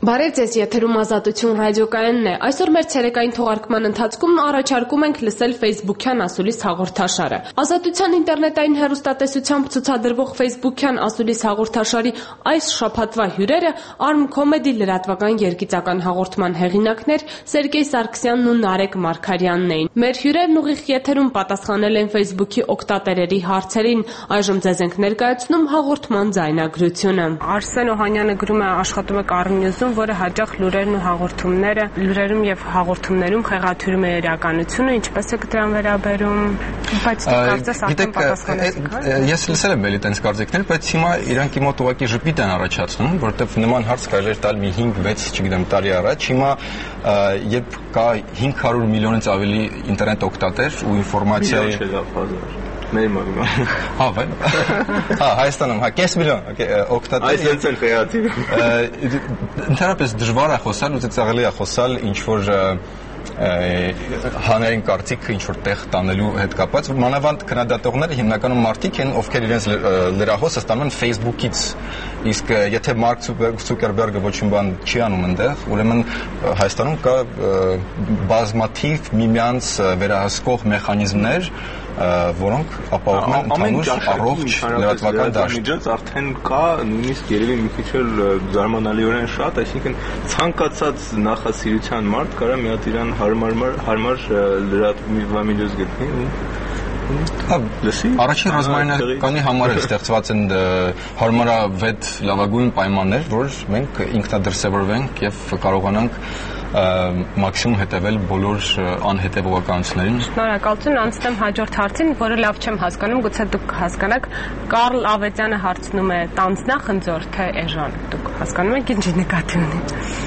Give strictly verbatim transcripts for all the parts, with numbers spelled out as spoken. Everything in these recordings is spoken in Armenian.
Բարև ձեզ, եթերում Ազատություն ռադիոկայանն է։ Այսօր մեր ցերեկային թողարկման ընթացքում առաջարկում ենք լսել ֆեյսբուքյան ասուլիս հաղորդաշարը։ Ազատության ինտերնետային հեռուստատեսությամբ ցուցադրվող ֆեյսբուքյան ասուլիս հաղորդաշարի այս շաբաթվա հյուրերը Arm Comedy լրատվական երգիծական հաղորդման հեղինակներ Սերգեյ Սարգսյանն ու Նարեկ Մարգարյանն էին։ Մեր հյուրերն ուղիղ եթերում պատասխանել են ֆեյսբուքի օգտատերերի հարցերին։ Այժմ ձեզ ենք ներկայացնում հաղորդման ձայնագրությունը։ Արսեն Օհանյանը գրում է աշխատում է Car News-ում, որը հաճախ լուրերն ու հաղորդումները, լուրերում եւ հաղորդումներում խեղաթյուրում է իրականությունը, ինչպես է դրան վերաբերում, բայց դու կարծես արդեն պատասխանեցիք, հա։ Ես լսել եմ էլի տենց կարծիքներ, բայց հիմա իրանք իմ մոտ ուղղակի ժպիտ են առաջացնում, որովհետեւ նման հարց կարելի էր տալ մի հինգ վեց, չգիտեմ, տարի առաջ, հիմա երբ կա հինգ հարյուր միլիոնից ավելի ինտերնետ օգտատեր ու ինֆորմացիայի Մեր մագնա։ Հա, վայ։ Հա, Հայաստանում, հա, կես միլիոն օգտատեր։ Այս են խեղաթի։ Ընդհանրապես դժվար է խոսալ, ու ծաղելի է խոսալ ինչ որ հանրային կարծիքը ինչ որ տեղ տանելու հետ կապված, մանավանդ քննադատողները հիմնականում մարդիկ են, ովքեր իրենց լրահոսը ստանում են Facebook-ից։ Իսկ եթե Մարկ Ցուկերբերգը ոչ մի բան չի անում այնտեղ, ուրեմն Հայաստանում կա բազմաթիվ միմյանց վերահսկող մեխանիզմներ, որոնք ապահովում են ընդհանուր առողջ լրատվական դաշտ։ Արդեն կա նույնիսկ երևի մի քիչ էլ զարմանալիորեն շատ, այսինքն ցանկացած նախասիրության մարդ կարա մի հատ իրան հարմար հարմար լրատվամիջոց գտնի ու Առաջին ռազմայնականի համար էլ ստեղծված են հարմարավետ լավագույն պայմաններ, որ մենք ինքնադրսևորվենք եւ կարողանանք մաքսիմում հետևել բոլոր անհետևողականություններին։ Շնորհակալություն, անցնեմ հաջորդ հարցին, որը լավ չեմ հասկանում, գուցե դուք հասկանաք։ Կարլ Ավետյանը հարցնում է՝ տանձնա խնձոր թե էժան։ Դուք հասկանում եք ինչի նկատի ունի։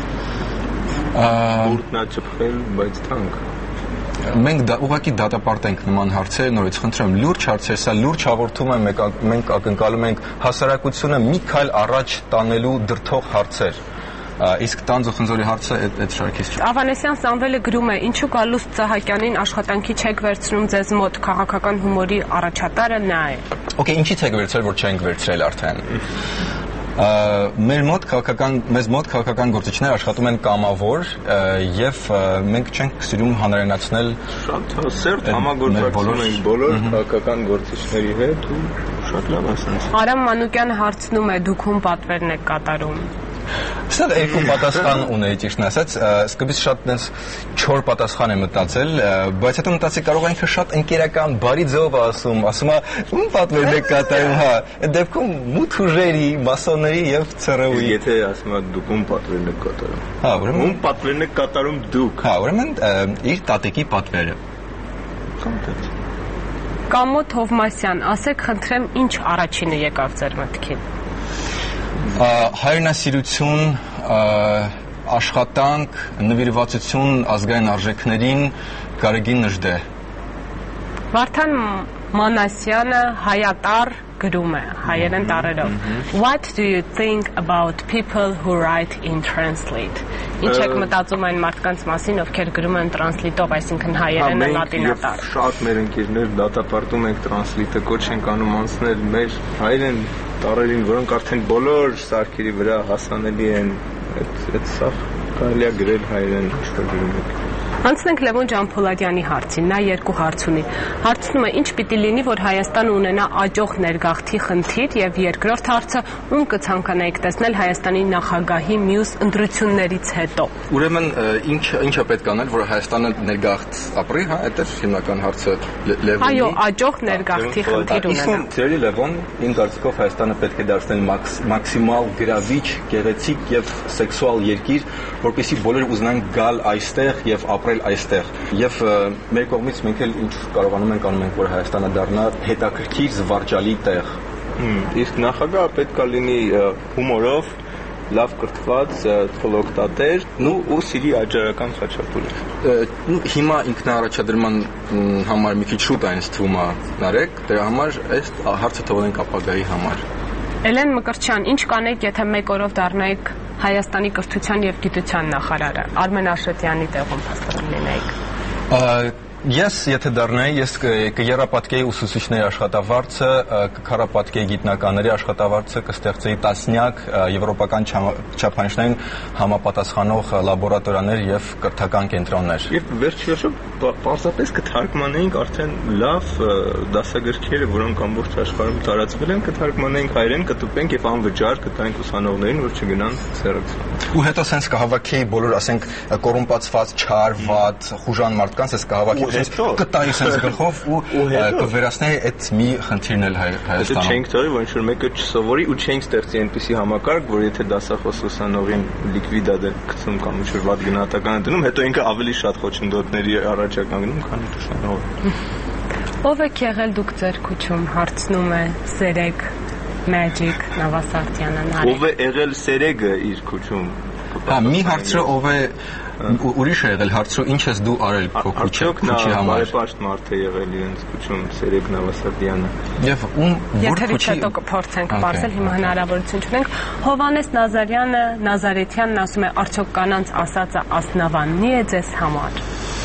Ուրտնա ճփել, բայց թանկ։ Մենք ուղղակի դատապարտենք նման հարցերը, նորից խնդրեմ, լուրջ հարցեր, սա լուրջ հաղորդում է, մենք ակնկալում ենք հասարակությունը մի քայլ առաջ տանելու դրդող հարցեր։ Իսկ տանձ ու խնձորի հարցը այդ շարքից չէ։ Ավանեսյան Սամվելը գրում է. ինչու Գալուստ Սահակյանին աշխատանքի չեք վերցնում ձեզ մոտ, քաղաքական հումորի առաջատարը նա է։ Okay, ինչի՞ց եք վերցրել, որ չենք վերցրել արդեն։ Մեր մոտ քաղաքական մեզ մոտ քաղաքական գործիչներ աշխատում են կամավոր եւ մենք չենք սիրում հանրայնացնել շատ սերտ համագործակցում ենք բոլոր քաղաքական գործիչների հետ ու շատ լավ ասած։ Արամ Մանուկյանը հարցնում է. դուք ում պատվերն եք կատարում։ Սա երկու պատասխան ունեի, ճիշտն ասած, սկզբից շատ տենց չոր պատասխան եմ մտածել, բայց հետո մտածի կարող ինքը շատ ընկերական, բարի ձև ասում, ասում է ում պատվերն եք կատարում, հա, այդ դեպքում մութ ուժերի, մասոնների եւ ցեռ ու-ի։ Եթե ասում է դուք ում պատվերն եք կատարում։ Հա, ուրեմն ում պատվերն եք կատարում դուք։ Հա, ուրեմն իր տատիկի պատվերը։ Կամտած։ Կամոտ Հովմասյան, ասեք խնդրեմ, ինչ առաջինը եկավ ձեր մտքին։ Հայրենասիրություն, աշխատանք, նվիրվածություն ազգային արժեքներին, Գարեգին Նժդե։ Վարդան Մանասյանը հայատար գրում է հայերեն տառերով. What do you think about people who write in translate? Ինչ եք մտածում այն մարդկանց մասին, ովքեր գրում են translate-ով, այսինքն հայերենը լատինատառ։ Շատ մեր ընկերներ դատապարտում ենք translate-ը, կոչ ենք անում անցնել մեր հայերեն տառերին, որոնք արդեն բոլոր սարքերի վրա հասանելի են, այդ սա կարելի է գրել հայերեն, ինչ-որ գրում եք։ Անցնենք Լևոն Ջանփոլադյանի հարցին, նա երկու հարց ունի։ Հարցնում է, ինչ պիտի լինի, որ Հայաստանը ունենա աճող ներգաղթի խնդիր, եւ երկրորդ հարցը, ում կցանկանայիք տեսնել Հայաստանի նախագահի մյուս ընտրություններից հետո։ Ուրեմն ինչ ինչա պետք անել, որ Հայաստանը ներգաղթ ապրի, հա, այդ է հիմնական հարցը Լևոնի։ Այո, աճող ներգաղթի խնդիր ունենա։ Ծերի Լևոն, իմ կարծիքով Հայաստանը պետք է դարձնել մաքսիմալ գրավիչ, գեղեցիկ եւ սեքսուալ երկիր, որպեսզի բոլորը ուզենան գալ այստեղ եւ ապրել այստեղ եւ մեր կողմից մենք էլ ինչ կարողանում ենք անում ենք որ Հայաստանը դառնա հետաքրքիր զվարճալի տեղ։ Իսկ նախագահը պետք է լինի հումորով, լավ կրթված, խլոկտատեր, ու սիրի աջարական խաչապուրը։ Հիմա ինքնաառաջադրման համար մի քիչ շուտ է ինձ թվում է Նարեկ, դրա համար այս հարցը թողնենք ապագայի համար։ Էլեն Մկրտչյան, ինչ կանեք, եթե մեկ օրով դառնայիք Հայաստանի կրթության եւ գիտության նախարարը, Արմեն Աշոտյանի տեղում հաստատ լինեիք։ Ես եթե դառնայի, ես կերապատկեի ուսուցիչների աշխատավարձը, կքարապատկեի գիտնականների աշխատավարձը, կստեղծեի տասնյակ եվրոպական չափանիշներին համապատասխանող լաբորատորիաներ եւ կրթական կենտրոններ։ Եվ վերջիվերջո պարզապես կթարգմանեինք արդեն լավ դասագրքերը, որոնք ամբողջ աշխարհում տարածվել են, կթարգմանեինք հայերեն, կտպենք եւ անվճար կտանք ուսանողներին, որ չգնան սերակցան։ Ու հետո սենց կհավաքեի բոլոր, ասենք, կոռումպացված, չար, վատ, խուժան մարդկանց, ես կհավաքեի կտայի սենց գլխով ու կվերացնեի այդ մի խնդիրն էլ Հայաստանում։ Հետո չենք թողի, որ ինչ-որ մեկը չսովորի ու չենք ստեղծի այնպիսի համակարգ, որ եթե դասախոս ուսանողին լիկվիդա գցում կամ ինչ-որ վատ գնահատական է դնում, հետո ինքը ավելի շատ խոչընդոտների առաջ է կանգնում, քան ուսանողը։ Ով եք եղել դուք ձեր քուչում, հարցնում է Սերեկ Magic Նավասարդյանը Նարեկ։ Ով է եղել Սերեգը իր քուչում։ Հա, մի հարցը ով է ուրիշ է եղել, հարցրու ինչ ես դու արել քո քուչի համար։ Բարեպաշտ մարդ է եղել իրենց քուչում Սերեկ Նավասարդյանը։ Եվ ում որ քուչի հետո կփորձենք բարձել, հիմա հնարավորություն չունենք։ Հովանես Նազարյանը, Նազարեթյանն ասում է, արդյոք կանանց ասածը ասնավաննի է ձեզ համար։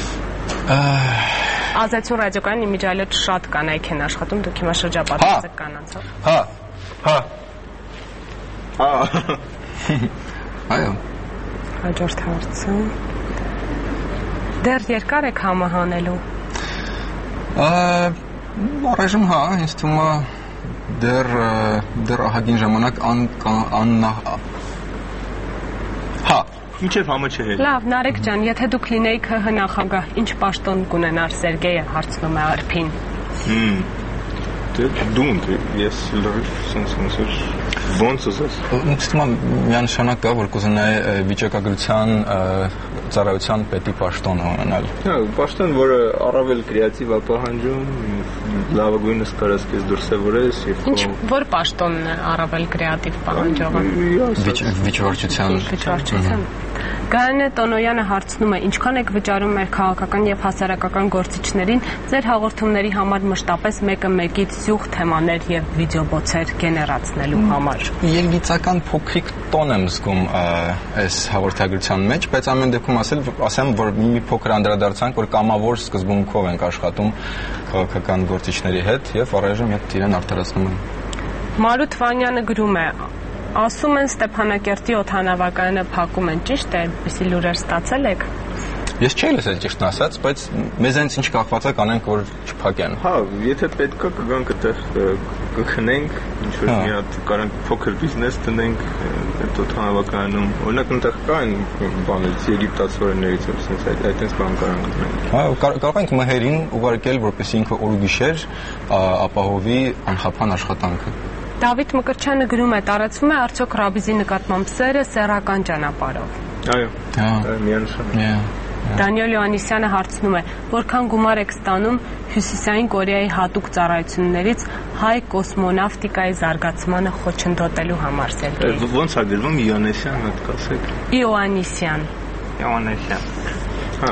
Ազատություն ռադիոկայանի իմիջիայլոց շատ կանայք են աշխատում, դուք հիմա շրջապատված եք կանանցով։ Հա, հա։ Հա։ Այո։ Հաջորդ հարցը։ Դեռ երկար եք համահանելու։ Առայժմ հա, ինձ թվում է դեռ դեռ ահագին ժամանակ ան աննա Հա, ինչև համը չհել։ Լավ, Նարեկ ջան, եթե դուք լինեիք ՀՀ նախագահ, ինչ պաշտոն կունենար Սերգեյը, հարցնում է Արփին։ Հմ։ Դու ես լրիվ sense sense ոնց ուզես։ Ինձ թվում է միանշանակ կա, որ կուզենայի վիճակագրության ծառայության պետի պաշտոն ունենալ։ Հա, պաշտոն, որը առավել կրեատիվ է պահանջում, լավագույնս կարաս քեզ դրսևորես եւ Ինչ որ պաշտոնն է առավել կրեատիվ պահանջողը։ Վիճվարչության։ Վիճվարչության։ Գայանե Տոնոյանը հարցնում է, ինչքան եք վճարում մեր քաղաքական եւ հասարակական գործիչներին ձեր հաղորդումների համար մշտապես մեկը մեկից զյուղ թեմաներ եւ վիդեոբոցեր գեներացնելու համար։ Երգիծական փոքրիկ տոն եմ զգում այս հաղորդագրության մեջ, բայց ամեն դեպքում ասել ասեմ, որ մի փոքր անդրադարձանք, որ կամավոր սկզբունքով ենք աշխատում քաղաքական գործիչների հետ եւ առայժմ այդ իրեն արդարացնում են։ Մարութ Վանյանը գրում է. Ասում են Ստեփանակերտի օդանավակայանը փակում են, ճիշտ է, այսպիսի լուրեր ստացել եք։ Ես չէի լսել ճիշտն ասած, բայց մեզանից ինչ կախված է կանենք, որ չփակեն։ Հա, եթե պետք է կգանք այդտեղ կքնենք, ինչ որ մի հատ կարանք փոքր բիզնես տնենք այդ օդանավակայանում։ Օրինակ այնտեղ կան բաներից եգիպտացորներից, ասես այդ այդպես բան կարանք գտնենք։ Հա, կարող ենք մհերին ուղարկել, որպեսզի ինքը օր ու գիշեր ապահովի անխափան աշխատանքը։ Դավիթ Մկրտչյանը գրում է. տարածվում է արդյոք Ռաբիզի նկատմամբ սերը սեռական ճանապարհով։ Այո։ Հա, միանշանակ։ Դանիել Յոհաննիսյանը հարցնում է. որքան գումար եք ստանում Հյուսիսային Կորեայի հատուկ ծառայություններից հայ կոսմոնավտիկայի զարգացմանը խոչընդոտելու համար Սերգեյ։ Ոնց է գրվում Յոհաննիսյան, հատ կասեք։ Իոաննիսյան։ Յոհաննիսյան։ Հա։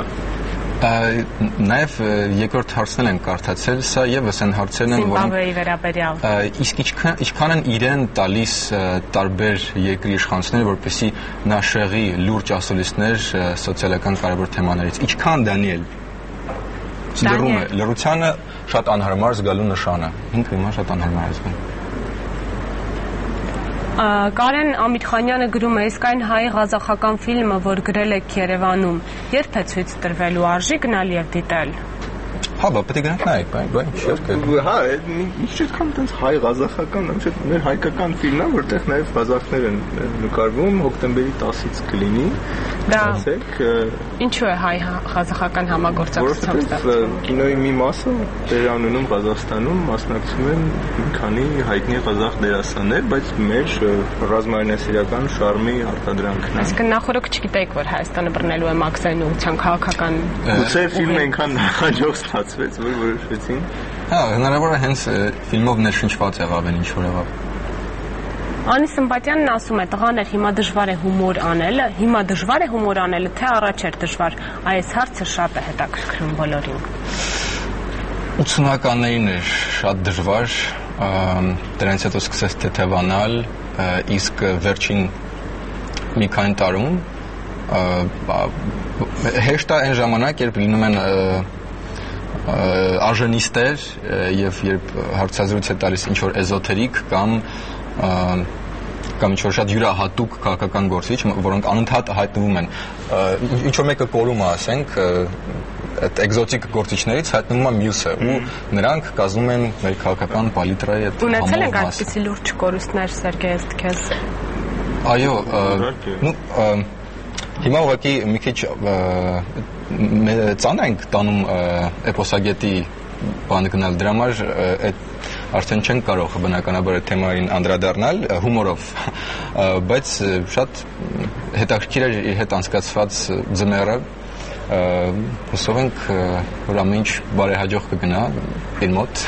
Նաև երկրորդ հարցն են կարդացել, սա եւս են հարցերն են, Զիմբաբվեի վերաբերյալ։ Իսկ ինչքան են իրեն տալիս տարբեր երկրի իշխանությունները, որպեսզի նա շեղի լուրջ ասուլիսներ սոցիալական կարևոր թեմաներից։ Ինչքան Դանիել։ Դրում է լրությանը շատ անհարմար զգալու նշան է։ Ինքը հիմա շատ անհարմար է զգում։ Կարեն Ամիթխանյանը գրում է. իսկ այն հայ-ղազախական ֆիլմը, որ գրել եք Երևանում, երբ է ցույց տրվելու, արժի գնալ եւ դիտել։ Հա, բա պետք է գնանք նայեք, բան ինչ երկը։ Հա, ինչ այդքան տենց հայ-ղազախական, ոչ մեր հայկական ֆիլմն է, որտեղ նաեւ ղազախներ են նկարվում, հոկտեմբերի տասից կլինի։ Դա ասեք, ինչու է հայ-ղազախական համագործակցությամբ ստեղծվել։ Կինոյի մի մասը Տերանունում, Ղազախստանում մասնակցում են մի քանի հայտնի ղազախ դերասաններ, բայց մեր ռազմայնասիրական շարմի արտադրանքն է։ Այսինքն նախորդ չգիտեիք, որ Հայաստանը բռնելու է մաքսային ուղղության քաղաքական։ Գուցե ֆիլմը այնքան նախաճող ստացվեց, որ որոշեցին։ Հա, հնարավոր է հենց ֆիլմով ներշնչված եղավ ինչ որ եղավ։ Անի Սմբատյանն ասում է. տղաներ, հիմա դժվար է հումոր անելը, հիմա դժվար է հումոր անելը, թե առաջ էր դժվար։ Այս հարցը շատ է հետաքրքրում բոլորին։ ութսունականներին էր շատ դժվար, դրանից հետո սկսեց թեթևանալ, իսկ վերջին մի քանի տարում հեշտ է այն ժամանակ, երբ լինում են արժանիստեր եւ երբ հարցազրույց է տալիս ինչ որ էզոթերիկ կամ կամ ինչ որ շատ յուրահատուկ քաղաքական գործիչ, որոնք անընդհատ հայտնվում են ինչ որ մեկը կորում է, ասենք, այդ էկզոտիկ գործիչներից հայտնվում է մյուսը ու նրանք կազմում են մեր քաղաքական պալիտրայի այդ ունեցել ենք այդպիսի լուրջ կորուստներ Սերգեյ Ըստքեզ։ Այո, նու հիմա ուղղակի մի քիչ ծանր ենք տանում էպոսագետի բանը գնալ, դրա համար այդ արդեն չենք կարող բնականաբար այդ թեմային անդրադառնալ հումորով, բայց շատ հետաքրքիր է իր հետ անցկացված ձմեռը, հուսով ենք, որ ամեն ինչ բարեհաջող կգնա իր մոտ,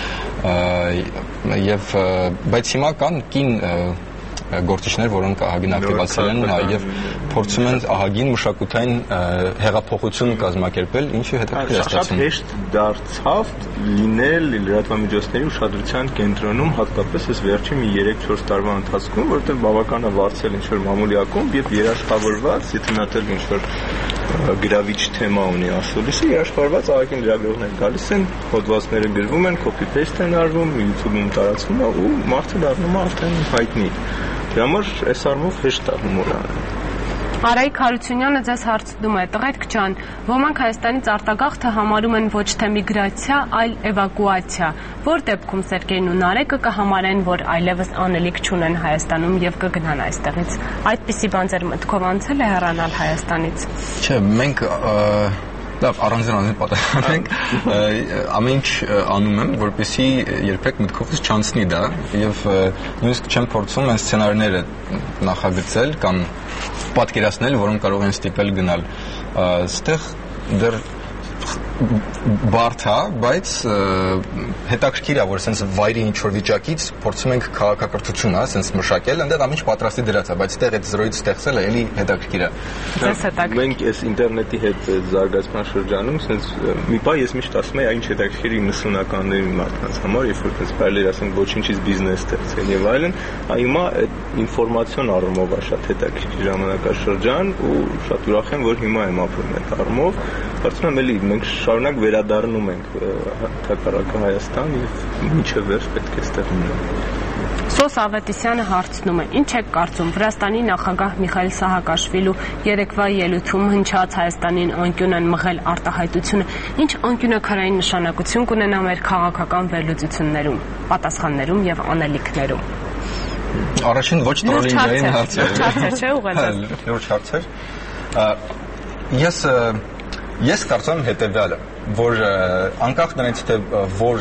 եւ բայց հիմա կան կին գործիչներ, որոնք ահագին ակտիվացել են եւ փորձում են ահագին մշակութային հեղափոխություն կազմակերպել, ինչը հետաքրքիր է ստացվում։ Շատ հեշտ դարձավ լինել լրատվամիջոցների ուշադրության կենտրոնում, հատկապես այս վերջին մի երեք-չորս տարվա ընթացքում, որովհետեւ բավական է վարձել ինչ-որ մամուլի ակումբ եւ երաշխավորված, եթե նա դեռ ինչ-որ գրավիչ թեմա ունի ասուլիսը, երաշխավորված ահագին լրագրողներ գալիս են, հոդվածները գրվում են, copy-paste են արվում, YouTube-ում տարածվում է ու մարդը դառնում է արդեն հայտնի։ Դրա համար այս առումով հեշտ է հումորը։ Արայիկ Հարությունյանը ձեզ հարցնում է. «Տղերք ջան, ոմանք Հայաստանից արտագաղթը համարում են ոչ թե միգրացիա, այլ էվակուացիա։ Որ դեպքում Սերգեյն ու Նարեկը կհամարեն, որ այլևս անելիք չունեն Հայաստանում եւ կգնան այստեղից։ Այդպիսի բան ձեր մտքով անցել է հեռանալ Հայաստանից»։ Չէ, մենք լավ առանձին առանձին պատասխանենք, ամեն ինչ անում եմ, որպեսզի երբեք մտքովս չանցնի դա եւ նույնիսկ չեմ փորձում այն սցենարները նախագծել կամ պատկերացնել, որոնք կարող են ստիպել գնալ։ Այստեղ դեռ բարդ է, բայց հետաքրքիր է, որ sense վայրի ինչ որ վիճակից փորձում ենք քաղաքակրթություն, հա, sense մշակել, այնտեղ ամեն ինչ պատրաստի դրած է, բայց այդտեղ այդ զրոյից ստեղծելը էլի հետաքրքիր է։ Մենք այս ինտերնետի հետ զարգացման շրջանում sense մի բա ես միշտ ասում եմ, ինչ հետաքրքիր իննսունականների մարդկանց համար, երբ որ sense բարելեր ասենք ոչինչից բիզնես ստեղծել եւ այլն, հիմա այդ ինֆորմացիոն առումով է շատ հետաքրքիր ժամանակաշրջան ու շատ ուրախ եմ, որ հիմա եմ ապրում այդ առումով, կարծում եմ էլի մենք շարունակ վերադառնում ենք թակարակը Հայաստան եւ մինչեւ վերջ պետք է ստեղ մնանք։ Սոս Ավետիսյանը հարցնում է. «Ինչ եք կարծում Վրաստանի նախագահ Միխայիլ Սահակաշվիլու երեկվա ելույթում հնչած Հայաստանին անկյուն են մղել արտահայտությունը, ինչ անկյունակարային նշանակություն կունենա մեր քաղաքական վերլուծություններում, պատասխաններում եւ անելիքներում»։ Առաջին ոչ տրոլինգային հարց է։ Հարցեր չէ ուղղակի։ Լուրջ հարցեր։ Ես Ես կարծում եմ հետևյալը, որ անկախ նրանից թե որ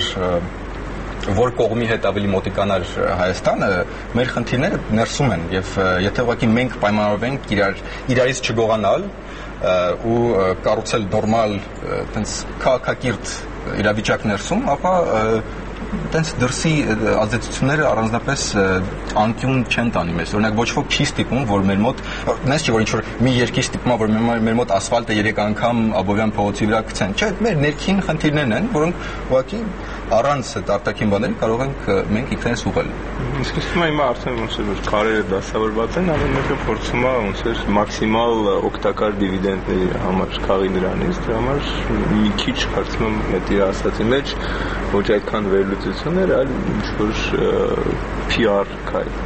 որ կողմի հետ ավելի մոտիկանար Հայաստանը, մեր խնդիրները ներսում են եւ եթե ուղղակի մենք պայմանավորվենք իրար իրարից չգողանալ ու կառուցել նորմալ այտենց քաղաքակիրթ իրավիճակ ներսում, ապա այտենց դրսի ազդեցությունները առանձնապես անկյուն չեն տանի մեզ։ Օրինակ ոչ ոք չի ստիպում, որ մեր մոտ, նայես չէ, որ ինչ որ մի երկիր ստիպում է, որ մեր մոտ ասֆալտը երեք անգամ Աբովյան փողոցի վրա գցեն։ Չէ, մեր ներքին խնդիրներն են, որոնք ուղղակի առանց այդ արտաքին բաների կարող ենք մենք ինքներս ուղղել։ Իսկ հիմա հիմա արդեն ոնց որ քարերը դասավորված են, ամեն մեկը փորձում է ոնց որ մաքսիմալ օգտակար դիվիդենդների համար քաղի նրանից, դրա համար մի քիչ կարծում եմ այդ իր ասածի մեջ ոչ այդքան վերլուծություններ, այլ ինչ որ P R քայլ։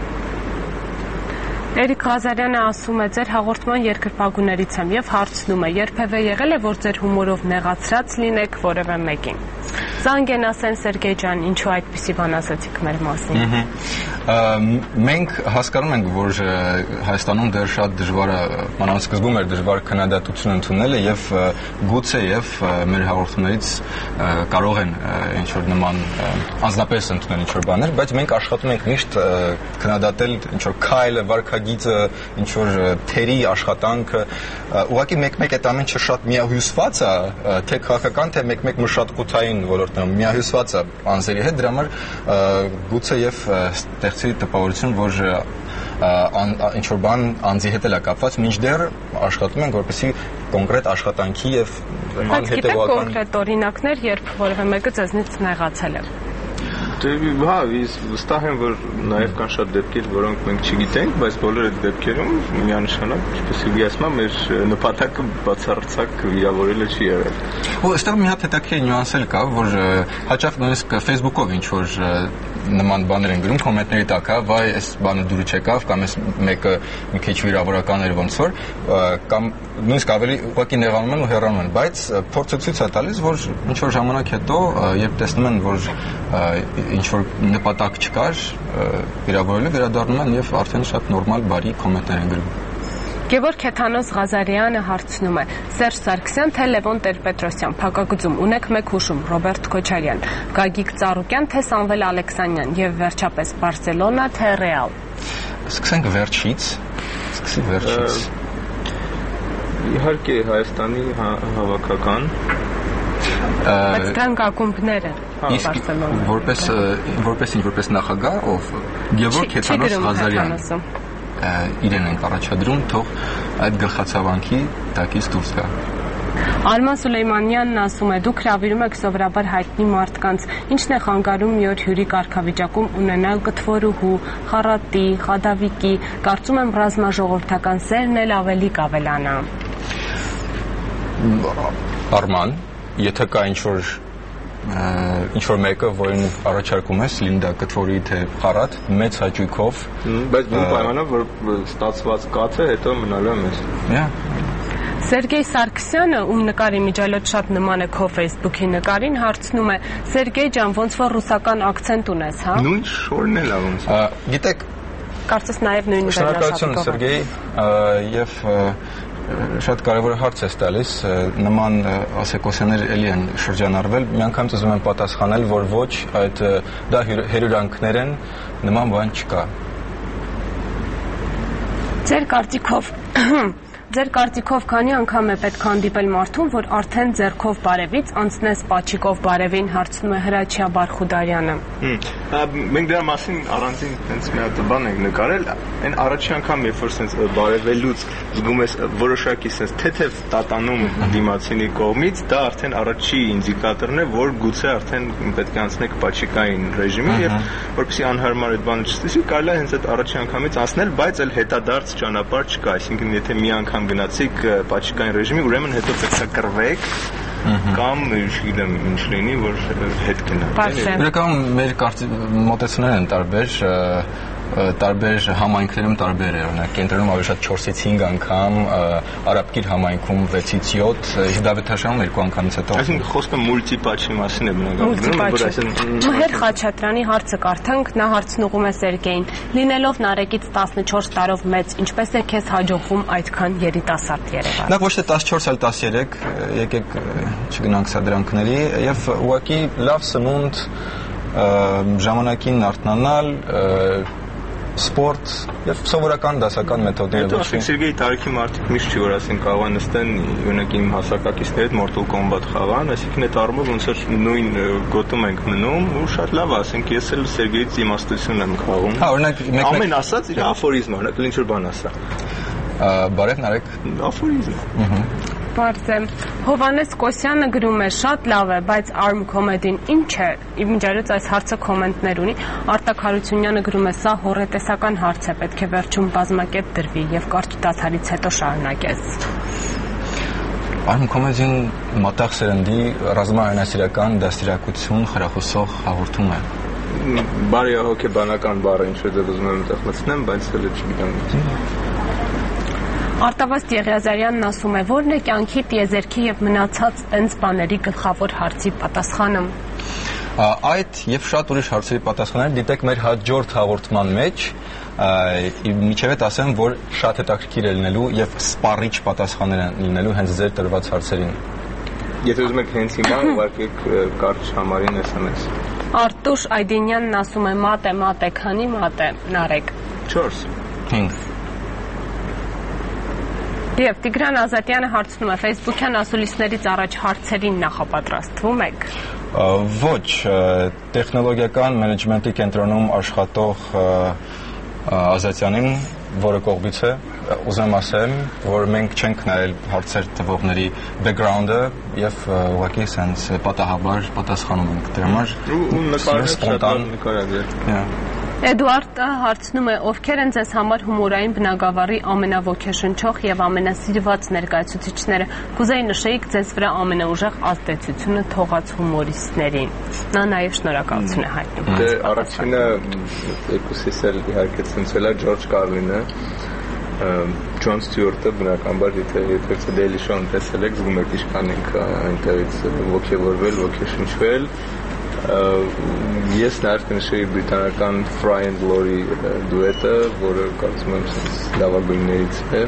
Էրիկ Ղազարյանը ասում է. «Ձեր հաղորդման երկրպագուներից եմ եւ հարցնում է. երբևէ եղել է, որ ձեր հումորով նեղացրած լինեք որևէ մեկին»։ Զանգեն ասեն Սերգեյ ջան, ինչու այդպիսի բան ասացիք մեր մասին։ Մենք հասկանում ենք, որ Հայաստանում դեռ շատ դժվար է, մանավանդ սկզբում էր դժվար քննադատություն ընդունելը եւ գուցե եւ մեր հաղորդումներից կարող են ինչ որ նման անձնապես ընդունել ինչ որ բաներ, բայց մենք աշխատում ենք միշտ քննադատել ինչ որ քայլը, վարքագիծը, ինչ որ թերի աշխատանքը, ուղղակի մեկ-մեկ այդ ամեն ինչը շատ միահյուսված է, թե քաղաքական, թե մեկ-մեկ մշակութային ոլորտում միահյուսված է անձերի հետ, դրա համար գուցե եւ ստեղծի տպավորություն, որ ինչ որ բան անձի հետ է կապված, մինչդեռ աշխատում ենք, որպեսզի կոնկրետ աշխատանքի եւ նման հետեւական կոնկրետ օրինակներ, երբ որևէ մեկը ձեզնից նեղացել է։ Հա, ես վստահ եմ, որ նաև կան շատ դեպքեր, որոնք մենք չգիտենք, բայց բոլոր այդ դեպքերում միանշանակ, ինչպես ու ասում եմ, մեր նպատակը բացառացակ վիրավորելը չի եղել։ Ու այստեղ մի հատ հետաքրքիր նյուանս էլ կա, որ հաճախ նույնիսկ Facebook-ով ինչ որ նման բաներ են գրում կոմենտների տակ, հա, վայ, այս բանը դուրը չեկավ, կամ այս մեկը մի քիչ վիրավորական էր ոնց որ, կամ նույնիսկ ավելի ուղղակի նեղանում են ու հեռանում են, բայց փորձը ցույց է տալիս, որ ինչ որ ժամանակ հետո, երբ տեսնում են, որ ինչ որ նպատակ չկար, վիրավորելու վերադառնում են եւ արդեն շատ նորմալ բարի կոմենտներ են գրում։ Գևորգ Քեթանոս Ղազարյանը հարցնում է. Սերժ Սարգսյան, թե Լևոն Տեր-Պետրոսյան, փակագծում ունեք մեկ հուշում, Ռոբերտ Քոչարյան, Գագիկ Ծառուկյան, թե Սամվել Ալեքսանյան եւ վերջապես Բարսելոնա, թե Ռեալ։ Սկսենք վերջից, սկսի վերջից։ Իհարկե Հայաստանի հավաքական բայց կան ակումբները Բարսելոնա։ Որպես որպես ինչ որպես նախագահ ով Գևորգ Քեթանոս Ղազարյան իրեն են առաջադրում, թող այդ գլխացավանքի տակից դուրս գա։ Արման Սուլեյմանյանն ասում է. Դուք հրավիրում եք սովորաբար հայտնի մարդկանց, ինչն է խանգարում մի օր հյուրի կարգավիճակում ունենալ կթվորուհու, խառատի, խադավիկի, կարծում եմ ռազմաժողովրդական սերն էլ ավելի կավելանա։ Արման, եթե կա ինչ-որ ինչ-որ մեկը, որին առաջարկում ես, լինի կթվորի թե խառատ, մեծ հաճույքով։ Բայց դու պայմանով, որ ստացված կաթը հետո մնալու է մեզ։ Սերգեյ Սարգսյանը, ում նկարի միջալոց շատ նման է քո Facebook-ի նկարին, հարցնում է. Սերգեյ ջան, ոնց որ ռուսական ակցենտ ունես, հա։ Նույն շորն էլ ոնց։ Գիտեք, կարծես նաև նույն շնորհակալություն Սերգեյ, եւ շատ կարևոր հարց է տալիս, նման ասեկոսյաներ էլի են շրջանառվել, մի անգամ ուզում եմ պատասխանել, որ ոչ, այդ դա հերյուրանքներ են, նման բան չկա։ Ձեր կարծիքով Ձեր կարծիքով քանի անգամ է պետք հանդիպել մարդուն, որ արդեն ձեռքով բարևից անցնես պաչիկով բարևին, հարցնում է Հրաչյա Բարխուդարյանը։ Մենք դրա մասին առանձին հենց մի հատ բան ենք նկարել, այն առաջի անգամ երբ որ sense բարևելուց զգում ես որոշակի sense թեթև տատանում դիմացինի կողմից, դա արդեն առաջի ինդիկատորն է, որ գուցե արդեն պետք է անցնեք պաչիկային ռեժիմի եւ որպեսզի անհարմար այդ բանը չստացվի, կարելի է հենց այդ առաջի անգամից անցնել, բայց էլ հետադարձ ճանապարհ չկա, այսինքն եթե մի անգամ գնացիք պաչիկային ռեժիմի, ուրեմն հետո պետք է կռվեք կամ չգիտեմ ինչ լինի, որ հետ գնաք։ Իրականում մեր մոտեցումներն են տարբեր, տարբեր համայնքներում տարբեր է, օրինակ կենտրոնում ավելի շատ չորսից հինգ անգամ, Արաբկիր համայնքում վեցից յոթ, Դավիթ Հաշարում երկու անգամից հետո։ Այսինքն խոսքը մուլտիպաչի մասին է բնականաբար։ Մհեր Խաչատրյանի հարցը կարդանք, նա հարցնողում է Սերգեյին. Լինելով Նարեկից տասնչորս տարով մեծ, ինչպես է քեզ հաջողվում այդքան երիտասարդ երևալ։ Նա ոչ թե տասնչորս, այլ տասներեք, եկեք չգնանք սա դրանքների, եւ ուղղակի լավ սնունդ, ժամանակին արթնանալ, սպորտ եւ սովորական դասական մեթոդները ոչ թե Սերգեյ տարիքի մարդիկ միշտ չի որ ասեն կարող են նստեն օրինակ իմ հասակակիցների հետ Mortal Kombat խաղան, այսինքն այդ առումով ոնց որ նույն գոտում ենք մնում ու շատ լավ ասենք ես էլ Սերգեյից իմաստություն եմ խաղում։ Հա, օրինակ մեկ ամեն ասած իր աֆորիզմ է, օրինակ ինչ որ բան ասա։ Բարև Նարեկ։ Աֆորիզմ։ Ահա։ Բարձ է։ Հովանես Կոսյանը գրում է. շատ լավ է, բայց Arm Comedy-ն ինչ է։ Իմիջիայլոց այս հարցը կոմենտներ ունի։ Արտակ Հարությունյանը գրում է. սա հոռետեսական հարց է, պետք է վերջում բազմակետ դրվի եւ կարճ դադարից հետո շարունակես։ Arm Comedy-ն մտաղ սերնդի ռազմաայնասիրական դաստիարակություն խրախուսող հաղորդում է։ Բարեհոգեբանական բառը ինչ որ ուզում եմ այդտեղ մտցնեմ, բայց հələ չգիտեմ։ Արտավազդ Եղիազարյանն ասում է, որն է կյանքի տիեզերքի եւ մնացած տենց բաների գլխավոր հարցի պատասխանը։ Այդ եւ շատ ուրիշ հարցերի պատասխանները դիտեք մեր հաջորդ հաղորդման մեջ, միջև այդ ասեմ, որ շատ հետաքրքիր է լինելու եւ սպառիչ պատասխաններ են լինելու հենց ձեր տրված հարցերին։ Եթե ուզում եք հենց հիմա ուղարկեք կարճ համարին էս էմ էս։ Արտուշ Այդինյանն ասում է մատ է, մատ է, քանի մատ է, Նարեկ։ չորս։ հինգ։ Եվ Տիգրան Ազատյանը հարցնում է. Facebook-յան ասուլիսներից առաջ հարցերին նախապատրաստվում եք։ Ոչ, տեխնոլոգիական մենեջմենտի կենտրոնում աշխատող Ազատյանին որը կողմից է, ուզեմ ասեմ, որ մենք չենք նայել հարցեր տվողների background-ը եւ ուղղակի sense պատահաբար պատասխանում ենք դրա համար ու նկարել նկարել Էդուարդը հարցնում է, ովքեր են ձեզ համար հումորային բնագավառի ամենաոգեշնչող եւ ամենասիրված ներկայացուցիչները։ Կուզեի նշեիք ձեզ վրա ամենաուժեղ ազդեցությունը թողած հումորիստներին։ Նա նաեւ շնորհակալություն է հայտնում։ Դե առաջինը երկուսիս էլ իհարկե ցնցել է Ջորջ Կարլինը, Ջոն Ստյուարտը բնականաբար եթե եթե Daily Show-ն տեսել եք, զգում եք ինչքան ենք այնտեղից ոգևորվել, ոգեշնչվել։ Ես նաև կնշեի բրիտանական Fry and Laurie դուետը, որը կարծում եմ լավագույններից է։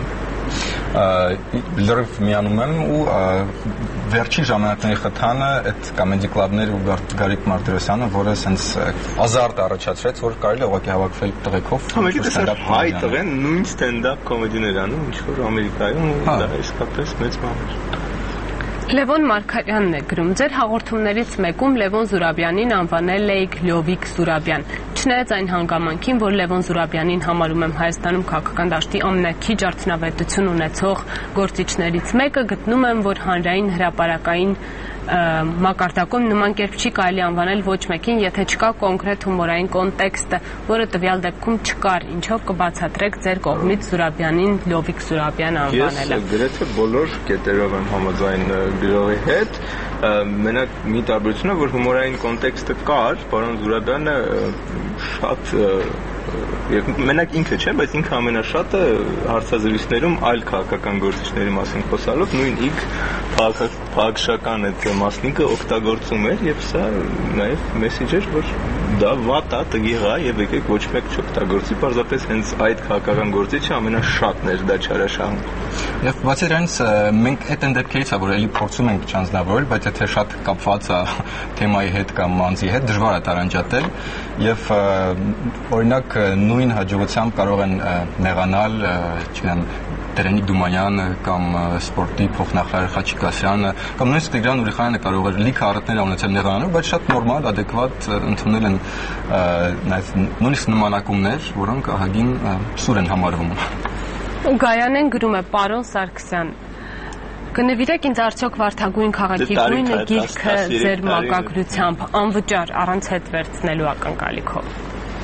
Լրիվ միանում եմ ու վերջին ժամանակների խթանը այդ կոմեդի կլաբներ ու Գարիկ Մարտիրոսյանը, որը սենց ազարտ առաջացրեց, որ կարելի է ուղղակի հավաքվել տղեկով ստենդափ հայ տղեն նույն ստենդափ կոմեդիներ անում, ինչ որ Ամերիկայում ու դա իսկապես մեծ բան էր։ Լևոն Մարգարյանն է գրում. Ձեր հաղորդումներից մեկում Լևոն Զուրաբյանին անվանել էիք Լյովիկ Զուրաբյան։ Չնայած այն հանգամանքին, որ Լևոն Զուրաբյանին համարում եմ Հայաստանում քաղաքական դաշտի ամենաքիչ արդյունավետություն ունեցող գործիչներից մեկը, գտնում եմ, որ հանրային հրապարակային մակարդակում նման կերպ չի կարելի անվանել ոչ մեկին, եթե չկա կոնկրետ հումորային կոնտեքստը, որը տվյալ դեպքում չկար, ինչով կբացատրեք ձեր կողմից Զուրաբյանին Լյովիկ Զուրաբյան անվանելը։ Ես գրեթե բոլոր կետերով եմ համաձայն գրողի հետ, մենակ մի տարբերությունը, որ հումորային կոնտեքստը կար, պարոն Զուրաբյանը շատ եւ մենակ ինքը չէ, բայց ինքը ամենաշատը հարցազրույցներում այլ քաղաքական գործիչների մասին խոսալով նույն իգ քաղաքական այդ մասնիկը օգտագործում էր եւ սա նաեւ մեսեջ էր, որ դա վատ է, տգեղ է եւ եկեք ոչ մեկ չօգտագործի, պարզապես հենց այդ քաղաքական գործիչը ամենաշատն էր դա չարաշահում։ Եվ բացի դրանից մենք այդ ընդդեպքերից է որ էլի փորձում ենք չանձնավորել, բայց եթե շատ կապված է թեմայի հետ կամ մանձի հետ դժվար է տարանջատել եւ օրինակ նույն հաջողությամբ կարող են մեղանալ, չգիտեմ, Տերենիկ Դումանյանը կամ սպորտի փոխնախարար Խաչիկ Ասյանը կամ նույնիսկ Տիգրան Ուրիխանյանը կարող է լիքը առիթներ ունեցել մեղանալու, բայց շատ նորմալ, ադեկվատ ընդունել են նույնիսկ նմանակումներ, որոնք ահագին սուր են համարվում։ Ու Գայանեն գրում է պարոն Սարգսյան, կնվիրեք ինձ արդյոք Վարդագույն քաղաքի գույնը գիրքը ձեր մակագրությամբ անվճար առանց հետ վերցնելու ակնկալիքով։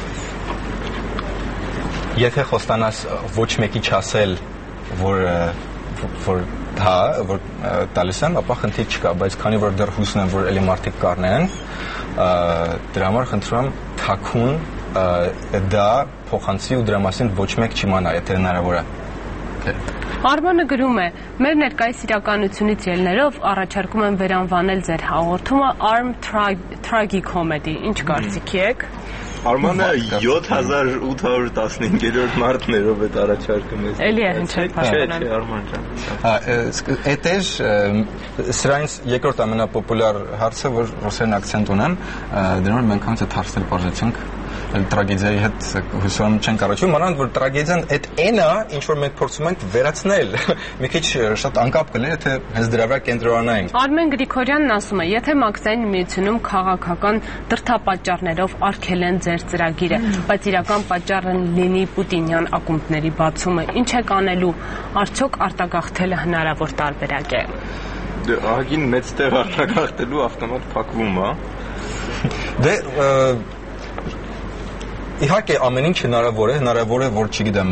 Եթե խոստանաս ոչ մեկի չասել, որ որ հա, որ տալիս եմ, ապա խնդիր չկա, բայց քանի որ դեռ հույս ունեմ, որ էլի մարդիկ կառնեն, դրա համար խնդրում եմ թաքուն դա փոխանցի ու դրա մասին ոչ մեկ չիմանա, եթե հնարավոր է։ Արմանը գրում է. մեր ներկայիս իրականությունից ելներով առաջարկում եմ վերանվանել ձեր հաղորդումը Arm Tragicomedy։ Ինչ կարծիքի եք։ Արմանը յոթ հազար ութ հարյուր տասնհինգերորդ մարտներով է առաջարկում ես։ Էլի է հնչել Չէ, չէ, Արման ջան։ Այդ է սրանից երկրորդ ամենապոպուլյար հարցը, որ ռուսերեն акցենտ ունեն, դրա համար մենք հենց այդ հարցը բարձրացինք տրագեդիայի հետ հուսամ չենք առաջում, մանավանդ որ տրագեդիան այդ այնա, ինչ որ մենք փորձում ենք վերացնել, մի քիչ շատ անկապ կլինի, եթե հենց դրա վրա կենտրոնանայինք։ Արմեն Գրիգորյանն ասում է, եթե Մաքսային միությունում քաղաքական դրդապատճառներով արգելեն ձեր ծրագիրը, բայց իրական պատճառը լինի պուտինյան ակումբների բացումը, ինչ եք անելու, արդյոք արտագաղթելը հնարավոր տարբերակ է։ Դե ահագին մեծ տեղ արտագաղթելու ավտոմատ փակվում է։ Դե Իհարկե ամեն ինչ հնարավոր է, հնարավոր է, որ չգիտեմ,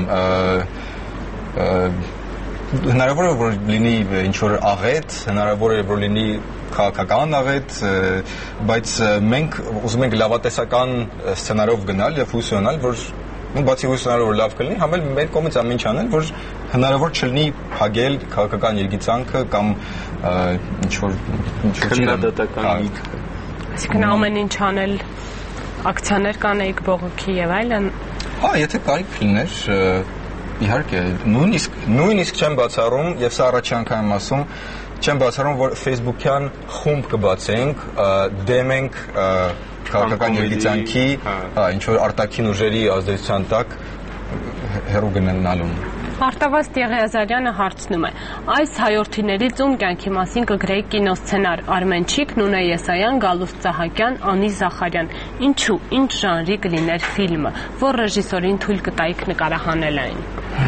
հնարավոր է, որ լինի ինչ-որ աղետ, հնարավոր է, որ լինի քաղաքական աղետ, բայց մենք ուզում ենք լավատեսական սցենարով գնալ եւ հույս ունենալ, որ բացի հույս ունենալ, որ լավ կլինի, համ էլ մեր կողմից ամեն ինչ անել, որ հնարավոր չլինի փակել քաղաքական երգիծանքը կամ ինչ-որ քննադատական միտքը։ Այսինքն ամեն ինչ անել ակցիաներ կանեիք բողոքի եւ այլն։ Հա, եթե կարիք լիներ, իհարկե, նույնիսկ նույնիսկ չեմ բացառում, եւ սա առաջի անգամ եմ ասում, չեմ բացառում, որ Facebook-յան խումբ կբացենք, դեմենք քաղաքական երգիծանքի, ինչ որ արտաքին ուժերի ազդեցության տակ հերու գնալուն։ Արտավազդ Եղիազարյանը հարցնում է. այս հայորդիներից ում կյանքի մասին կգրեի կինոսցենար Արմենչիկ, Նունե Եսայան, Գալուստ Սահակյան, Անի Զախարյան։ Ինչու, ինչ ժանրի կլիներ ֆիլմը, որ ռեժիսորին թույլ կտայիք նկարահանել այն։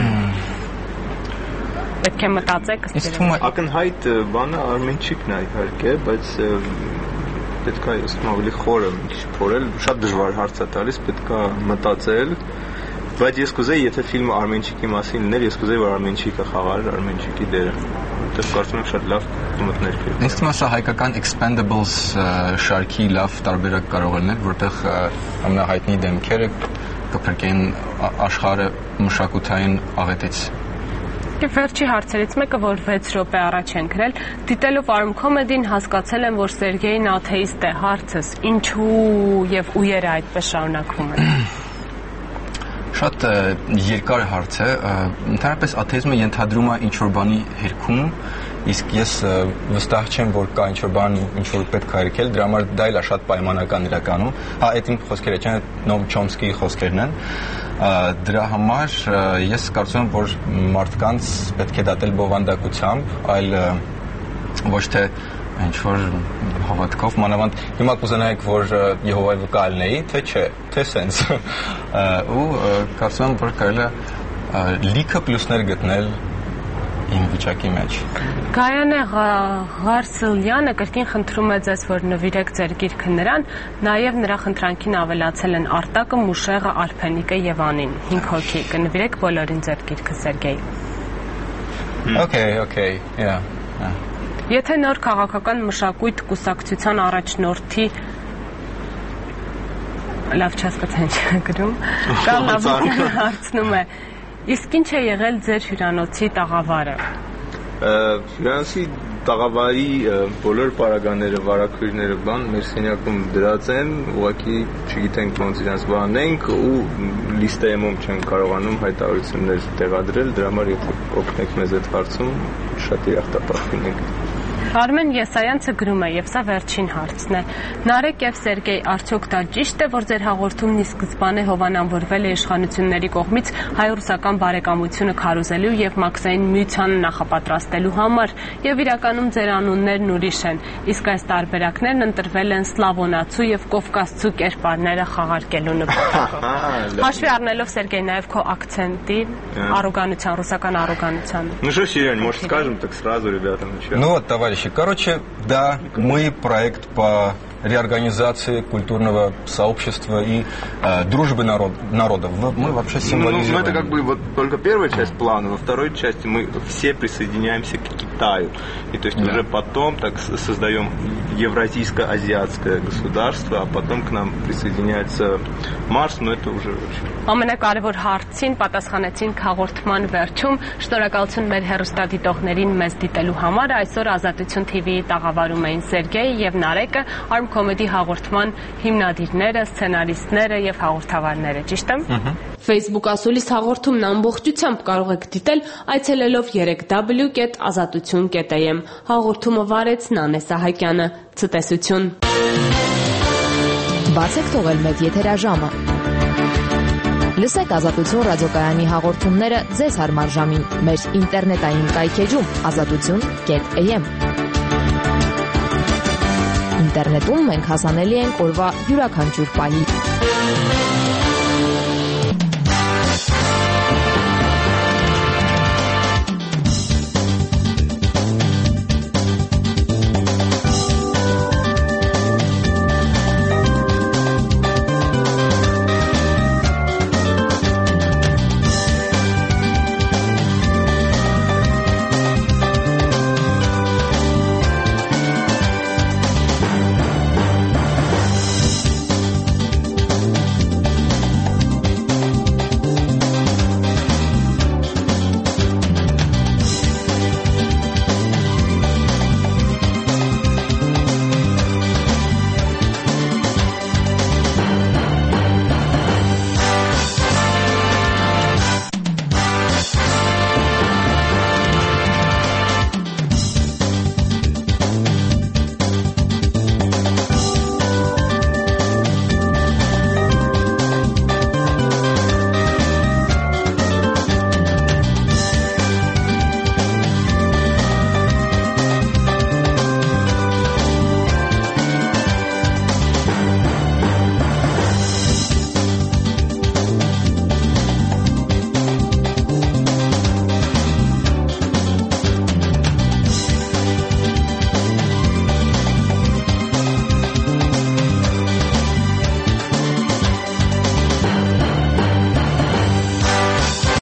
Պետք է մտածեք, ակնհայտ բանը Արմենչիկն է իհարկե, բայց պետք է ըստ ավելի խորը մի քիչ փորել, շատ դժվար հարց է տալիս, պետք է մտածել, բայց ես կուզեի, եթե ֆիլմը Արմենչիկի մասին լիներ, ես կուզեի, որ Արմենչիկը խաղար Արմենչիկի դերը։ Որտեղ կարծում եմ շատ լավ մտներ ֆիլմ։ Ինձ թվում է սա հայկական Expendables շարքի լավ տարբերակ կարող է լինել, որտեղ ամենահայտնի դեմքերը կփրկեն աշխարհը մշակութային աղետից։ Վերջի հարցերից մեկը, որ վեց րոպե առաջ են գրել, դիտելով Arm Comedy-ն հասկացել եմ, որ Սերգեյն աթեիստ է, հարցս ինչու եւ ուերը այդպես շարունակվում են։ Շատ երկար հարց է, ընդհանրապես աթեիզմը ենթադրում է ինչ-որ բանի հերքում, իսկ ես վստահ չեմ, որ կա ինչ-որ բան, ինչ-որ պետք է հերքել, դրա համար դա էլ է շատ պայմանական իրականում, հա, այդ իմ խոսքերը չեն, Նոմ Չոմսկիի խոսքերն են, դրա համար ես կարծում եմ, որ մարդկանց պետք է դատել բովանդակությամբ, այլ ոչ թե ինչ-որ հավատքով, մանավանդ հիմա կուզենայիք, որ Եհովայի վկա ելնեի, թե չէ, թե սենց, ու կարծում եմ, որ կարելի է լիքը պլյուսներ գտնել իմ վիճակի մեջ։ Գայանե Ղարսլյանը կրկին խնդրում է ձեզ, որ նվիրեք ձեր գիրքը նրան, նաև նրա խնդրանքին ավելացել են Արտակը, Մուշեղը, Արփենիկը եւ Անին։ հինգ հոգի կնվիրեք բոլորին ձեր գիրքը, Սերգեյ։ Okay, okay, yeah, yeah. Եթե նոր քաղաքական մշակույթ կուսակցության առաջնորդի լավ չհասկացա ինչ գրում, կամ Լավիկյանը հարցնում է. իսկ ինչ է եղել ձեր հյուրանոցի տաղավարը։ Հյուրանոցի տաղավարի բոլոր պարագաները, վարակույրները բան մեր սենյակում դրած են, ուղղակի չգիտենք ոնց իրենց բանենք ու լիստայում չեն կարողանում հայտարարություններ տեղադրել, դրա համար եթե օգնեք մեզ այդ հարցում, շատ երախտապարտ կլինենք։ Արմեն Եսայանցը գրում է, եւ սա վերջին հարցն է. Նարեկ եւ Սերգեյ, արդյոք դա ճիշտ է, որ ձեր հաղորդումն ի սկզբանե հովանավորվել է իշխանությունների կողմից հայ-ռուսական բարեկամությունը քարոզելու եւ մաքսային միությանը նախապատրաստելու համար, եւ իրականում ձեր անուններն ուրիշ են, իսկ այս տարբերակներն ընտրվել են սլավոնացու եւ կովկասցու կերպարները խաղարկելու նպատակով։ Հաշվի առնելով Սերգեյ նաեւ քո акценտի, առոգանության, ռուսական առոգանության։ Ну что, Сирен, может, скажем так сразу, ребята, начнем. Ну вот, товарищи, короче, да, мы проект по реорганизации культурного сообщества и э, дружбы народ, народов. Мы вообще символизируем. Ну, ну, это как бы вот только первая часть плана, во второй части мы все присоединяемся к Китаю. И то есть да. уже потом так создаем евразийско-азиатское государство, а потом к нам присоединяется Марс, но это уже вообще... Ամենակարևոր հարցին պատասխանեցին հաղորդման վերջում։ Շնորհակալություն մեր հեռուստադիտողներին մեզ դիտելու համար։ Այսօր Ազատություն թի վիի տաղավարում էին Սերգեյ եւ Նարեկը, Arm Comedy հաղորդման հիմնադիրները, սցենարիստները եւ հաղորդավարները, ճիշտ է։ Facebook ասուլիս հաղորդումն ամբողջությամբ կարող եք դիտել այցելելով երեք w կետ ազատություն կետ am։ Հաղորդումը վարեց Նանե Սահակյանը։ Ցտեսություն։ Բացեք թողել մեծ եթերաժամը։ Լսեք Ազատություն ռադիոկայանի հաղորդումները ձեզ հարմար ժամին մեր ինտերնետային կայքեջում ազատություն կետ am։ Ինտերնետում մենք հասանելի ենք օրվա յուրաքանչյուր պահի։